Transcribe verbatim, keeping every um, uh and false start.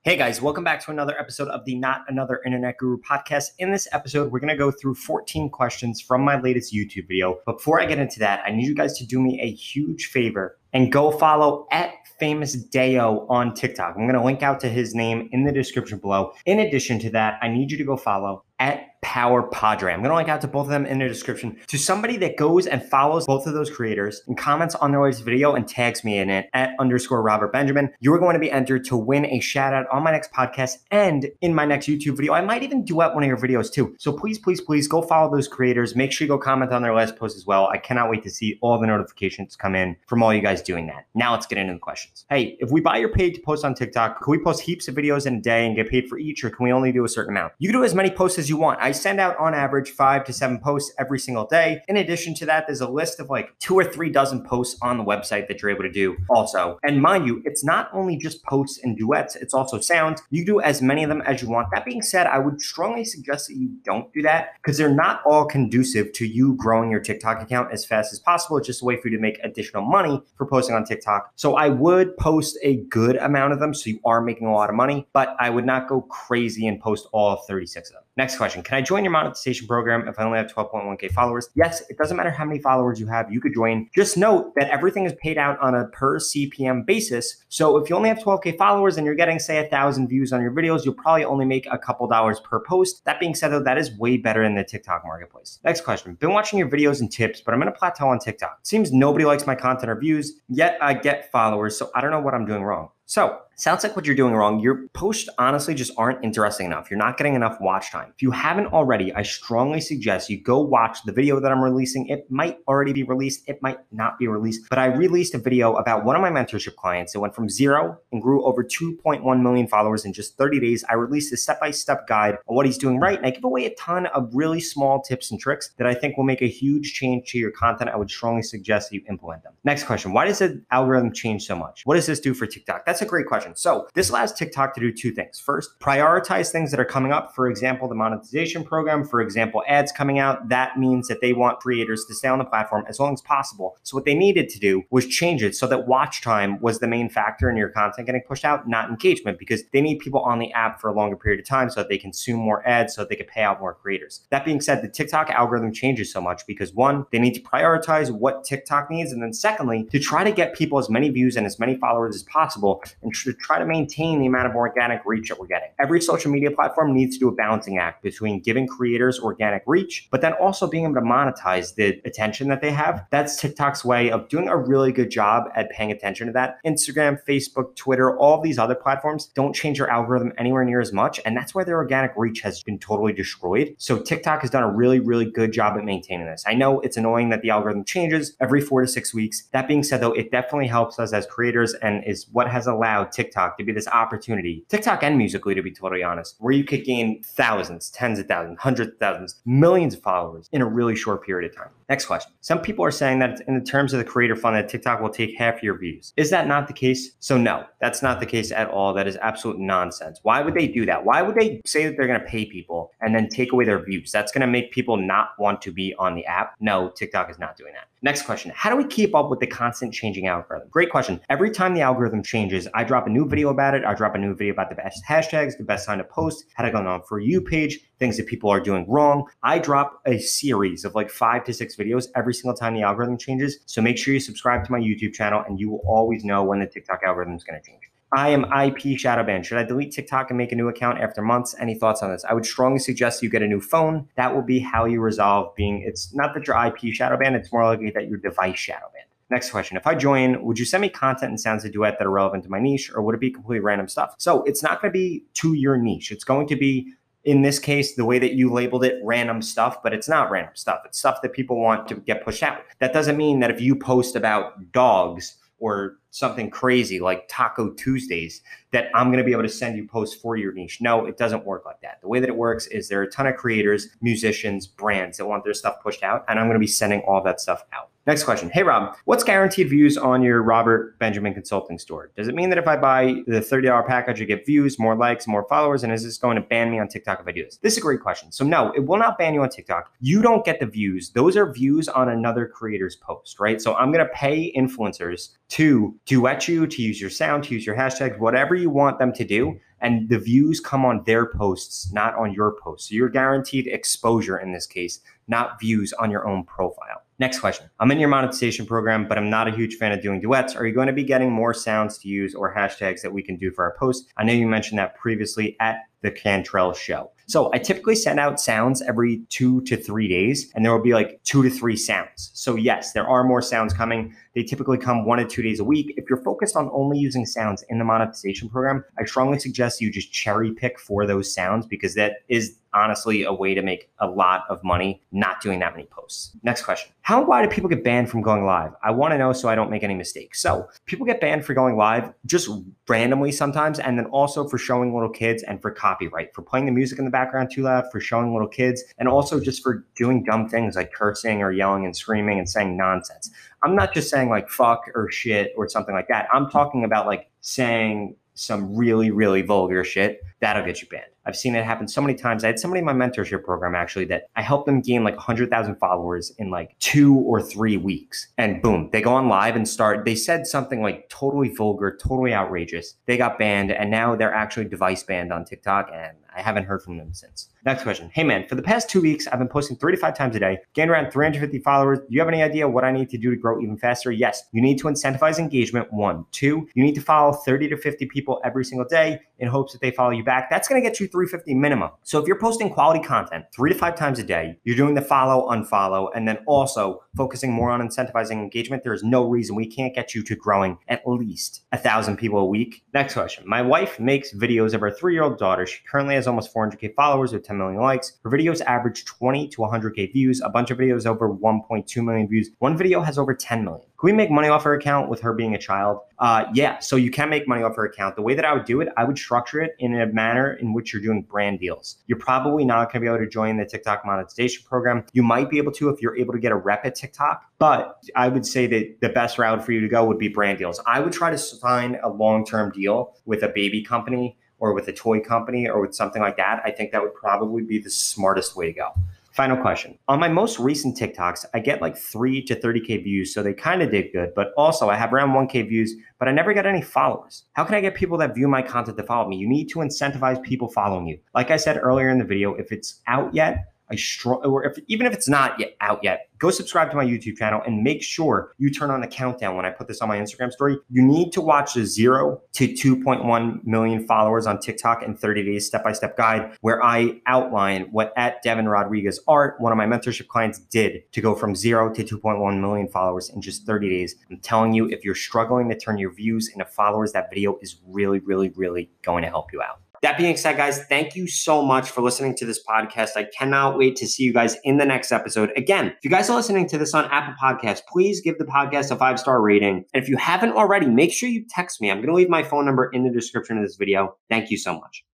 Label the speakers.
Speaker 1: Hey guys, welcome back to another episode of the Not Another Internet Guru podcast. In this episode, we're going to go through fourteen questions from my latest YouTube video. But before I get into that, I need you guys to do me a huge favor and go follow at Famous Deo on TikTok. I'm going to link out to his name in the description below. In addition to that, I need you to go follow at Power Padre. I'm going to link out to both of them in the description. To somebody that goes and follows both of those creators and comments on their latest video and tags me in it at underscore Robert Benjamin, you are going to be entered to win a shout out on my next podcast and in my next YouTube video. I might even duet one of your videos too. So please, please, please go follow those creators. Make sure you go comment on their last post as well. I cannot wait to see all the notifications come in from all you guys doing that. Now let's get into the questions. Hey, if we buy your paid to post on TikTok, can we post heaps of videos in a day and get paid for each, or can we only do a certain amount? You can do as many posts as you want. I send out on average five to seven posts every single day. In addition to that, there's a list of like two or three dozen posts on the website that you're able to do also. And mind you, it's not only just posts and duets, it's also sounds. You do as many of them as you want. That being said, I would strongly suggest that you don't do that because they're not all conducive to you growing your TikTok account as fast as possible. It's just a way for you to make additional money for posting on TikTok. So I would post a good amount of them so you are making a lot of money, but I would not go crazy and post all thirty-six of them. Next question. Can I join your monetization program if I only have twelve point one K followers? Yes, it doesn't matter how many followers you have, you could join. Just note that everything is paid out on a per C P M basis. So if you only have twelve K followers and you're getting, say, a thousand views on your videos, you'll probably only make a couple dollars per post. That being said, though, that is way better in the TikTok marketplace. Next question. Been watching your videos and tips, but I'm in a plateau on TikTok. Seems nobody likes my content or views, yet I get followers, so I don't know what I'm doing wrong. So, sounds like what you're doing wrong. Your posts honestly just aren't interesting enough. You're not getting enough watch time. If you haven't already, I strongly suggest you go watch the video that I'm releasing. It might already be released. It might not be released, but I released a video about one of my mentorship clients that went from zero and grew over two point one million followers in just thirty days. I released a step-by-step guide on what he's doing right, and I give away a ton of really small tips and tricks that I think will make a huge change to your content. I would strongly suggest that you implement them. Next question. Why does the algorithm change so much? What does this do for TikTok? That's a great question. So this allows TikTok to do two things. First, prioritize things that are coming up. For example, the monetization program, for example, ads coming out. That means that they want creators to stay on the platform as long as possible. So what they needed to do was change it so that watch time was the main factor in your content getting pushed out, not engagement, because they need people on the app for a longer period of time so that they consume more ads, so that they can pay out more creators. That being said, the TikTok algorithm changes so much because one, they need to prioritize what TikTok needs. And then secondly, to try to get people as many views and as many followers as possible and to try to maintain the amount of organic reach that we're getting. Every social media platform needs to do a balancing act between giving creators organic reach, but then also being able to monetize the attention that they have. That's TikTok's way of doing a really good job at paying attention to that. Instagram, Facebook, Twitter, all these other platforms don't change their algorithm anywhere near as much, and that's why their organic reach has been totally destroyed. So TikTok has done a really, really good job at maintaining this. I know it's annoying that the algorithm changes every four to six weeks. That being said, though, it definitely helps us as creators and is what has allowed TikTok to be this opportunity, TikTok and Musical.ly, to be totally honest, where you could gain thousands, tens of thousands, hundreds of thousands, millions of followers in a really short period of time. Next question. Some people are saying that in the terms of the creator fund that TikTok will take half your views. Is that not the case? So no, that's not the case at all. That is absolute nonsense. Why would they do that? Why would they say that they're going to pay people and then take away their views? That's going to make people not want to be on the app. No, TikTok is not doing that. Next question. How do we keep up with the constant changing algorithm? Great question. Every time the algorithm changes, I drop a new video about it. I drop a new video about the best hashtags, the best time to post, how to go on For You page, things that people are doing wrong. I drop a series of like five to six videos every single time the algorithm changes. So make sure you subscribe to my YouTube channel and you will always know when the TikTok algorithm is going to change. I am I P shadow banned. Should I delete TikTok and make a new account after months? Any thoughts on this? I would strongly suggest you get a new phone. That will be how you resolve being, it's not that you're I P shadow banned, it's more likely that your device shadow banned. Next question. If I join, would you send me content and sounds of duet that are relevant to my niche, or would it be completely random stuff? So it's not going to be to your niche. It's going to be, in this case, the way that you labeled it, random stuff, but it's not random stuff. It's stuff that people want to get pushed out. That doesn't mean that if you post about dogs or something crazy like Taco Tuesdays, that I'm going to be able to send you posts for your niche. No, it doesn't work like that. The way that it works is there are a ton of creators, musicians, brands that want their stuff pushed out, and I'm going to be sending all that stuff out. Next question. Hey, Rob, what's guaranteed views on your Robert Benjamin Consulting store? Does it mean that if I buy the thirty dollar package, I get views, more likes, more followers? And is this going to ban me on TikTok if I do this? This is a great question. So no, it will not ban you on TikTok. You don't get the views. Those are views on another creator's post, right? So I'm going to pay influencers to duet you, to use your sound, to use your hashtags, whatever you want them to do. and the views come on their posts, not on your posts. So you're guaranteed exposure in this case, not views on your own profile. Next question. I'm in your monetization program, but I'm not a huge fan of doing duets. Are you going to be getting more sounds to use or hashtags that we can do for our posts? I know you mentioned that previously at the Cantrell show. So I typically send out sounds every two to three days, and there will be like two to three sounds. So yes, there are more sounds coming. They typically come one to two days a week. If you're focused on only using sounds in the monetization program, I strongly suggest you just cherry pick for those sounds, because that is honestly a way to make a lot of money not doing that many posts. Next question. How and why do people get banned from going live? I want to know so I don't make any mistakes. So people get banned for going live just randomly sometimes, and then also for showing little kids and for copyright, for playing the music in the background too loud, for showing little kids, and also just for doing dumb things like cursing or yelling and screaming and saying nonsense. I'm not just saying like fuck or shit or something like that. I'm talking about like saying some really, really vulgar shit. That'll get you banned. I've seen it happen so many times. I had somebody in my mentorship program actually that I helped them gain like one hundred thousand followers in like two or three weeks. And boom, they go on live and start, they said something like totally vulgar, totally outrageous. They got banned, and now they're actually device banned on TikTok, and I haven't heard from them since. Next question. Hey man, for the past two weeks, I've been posting three to five times a day, gained around three hundred fifty followers. Do you have any idea what I need to do to grow even faster? Yes, you need to incentivize engagement, one. Two, you need to follow thirty to fifty people every single day in hopes that they follow you back. That's gonna get you three hundred fifty minimum. So if you're posting quality content three to five times a day, you're doing the follow, unfollow, and then also focusing more on incentivizing engagement, there's no reason we can't get you to growing at least a thousand people a week. Next question. My wife makes videos of her three-year-old daughter. She currently has almost four hundred K followers with ten million likes. Her videos average twenty to one hundred K views. A bunch of videos over one point two million views. One video has over ten million. Can we make money off her account with her being a child? Uh, yeah, so you can make money off her account. The way that I would do it, I would structure it in a manner in which you're doing brand deals. You're probably not going to be able to join the TikTok monetization program. You might be able to if you're able to get a rep at TikTok, but I would say that the best route for you to go would be brand deals. I would try to sign a long-term deal with a baby company or with a toy company or with something like that. I think that would probably be the smartest way to go. Final question. On my most recent TikToks, I get like three to thirty K views, so they kind of did good, but also I have around one K views, but I never got any followers. How can I get people that view my content to follow me? You need to incentivize people following you. Like I said earlier in the video, if it's out yet, I strong, or if, even if it's not yet out yet, go subscribe to my YouTube channel and make sure you turn on the countdown when I put this on my Instagram story. You need to watch the zero to two point one million followers on TikTok in thirty days step-by-step guide, where I outline what at Devin Rodriguez Art, one of my mentorship clients, did to go from zero to two point one million followers in just thirty days. I'm telling you, if you're struggling to turn your views into followers, that video is really, really, really going to help you out. That being said, guys, thank you so much for listening to this podcast. I cannot wait to see you guys in the next episode. Again, if you guys are listening to this on Apple Podcasts, please give the podcast a five-star rating. And if you haven't already, make sure you text me. I'm going to leave my phone number in the description of this video. Thank you so much.